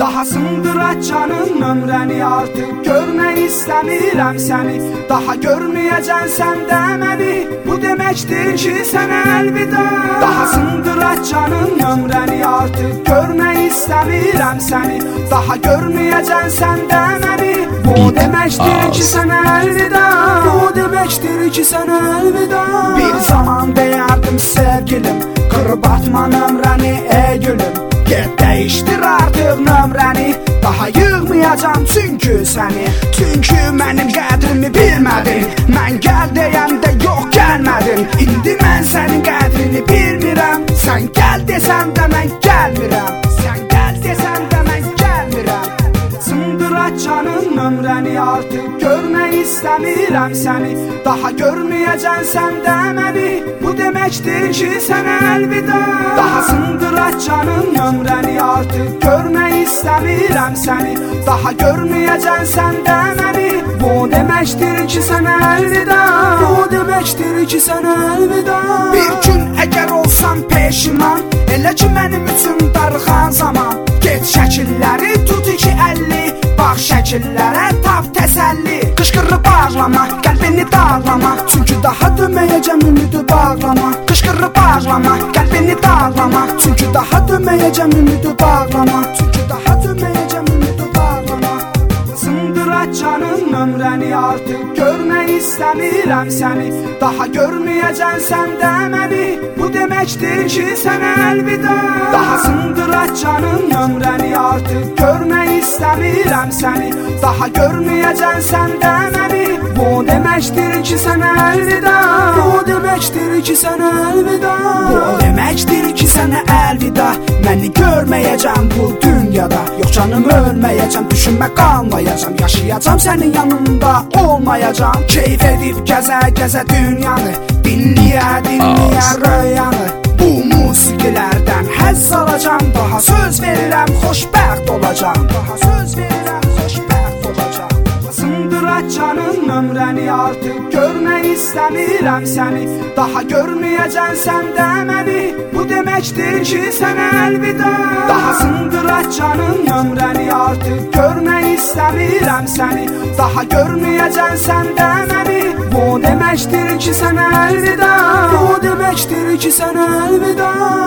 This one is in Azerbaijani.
Daha sındıraç canın ömrəni artıq görmək istəmirəm səni. Daha görməyəcən səndə məni, bu deməkdir ki sənə əlvida. Daha sındıraç canın ömrəni artıq görmək istəmirəm səni. Daha görməyəcən səndə məni, bu deməkdir ki sənə əlvida. Bu deməkdir ki sənə əlvida. Bir zaman deyərdim sevgilim, qırıb atman ömrəni ey gülüm. Get dəyişdir artıq nömrəni, daha yığmayacam çünki səni. Çünki mənim qədrimi bilmədin, mən gəl deyəndə yox gəlmədin. İndi mən sənin qədrini bilmirəm, sən gəl desən də mən gəlmirəm. Sən gəl desən də mən gəlmirəm. Sındıraç canın ömrəni artıq görmək istəmirəm səni. Daha görməyəcən səndə məni, bu deməkdir ki sənə əlvida. Daha sındıraç canın ömrəni artıq görmək istəmirəm səni. Daha görməyəcən səndə məni, bu deməkdir ki sənə əlvida. Bu deməkdir ki sənə əlvida. Bir gün əgər olsam peşiman, elə ki mənim üçün darıxan zaman, get şəkilləri tut 250, bax şəkillərə tap təsəlli. Qışqırıb ağlama, qəlbini dağlama, çünki daha dönməyəcəm ümidi bağlama. Qışqırıb ağlama, qəlbini dağlama, çünki daha dönməyəcəm ümidi bağlama. Çünki daha dönməyəcəm ümidi bağlama. Sındıraç canın ömrəni artıq görmək istəmirəm səni. Daha görməyəcən səndə məni, bu deməkdir ki sənə əlvida. Daha sındıraç canın ömrəni artıq görmək istəmirəm səni. Daha görməyəcən səndə məni, bu deməkdir ki sənə əlvida. Bu deməkdir ki sənə əlvida. Bu deməkdir ki sənə əlvida. Məni görməyəcəm bu dünyada, yox canım ölməyəcəm, düşünmə qalmayacam. Yaşayacam sənin yanında, olmayacam. Keyf edib gəzə-gəzə dünyanı, dinləyə-dinləyə röyanı. Bu musiqilərdən həzz alacam, daha söz verirəm xoşbəxt olacam. Daha söz verirəm xoşbəxt olacam. Sındıraç canın ömrəni artıq görmək istəmirəm səni. Daha görməyəcən səndə məni, bu deməkdir ki sənə əlvida. Daha sındıraç canın ömrəni artıq görmək istəmirəm səni. Daha görməyəcən səndə məni, bu deməkdir ki sənə əlvida. Bu deməkdir ki sənə əlvida.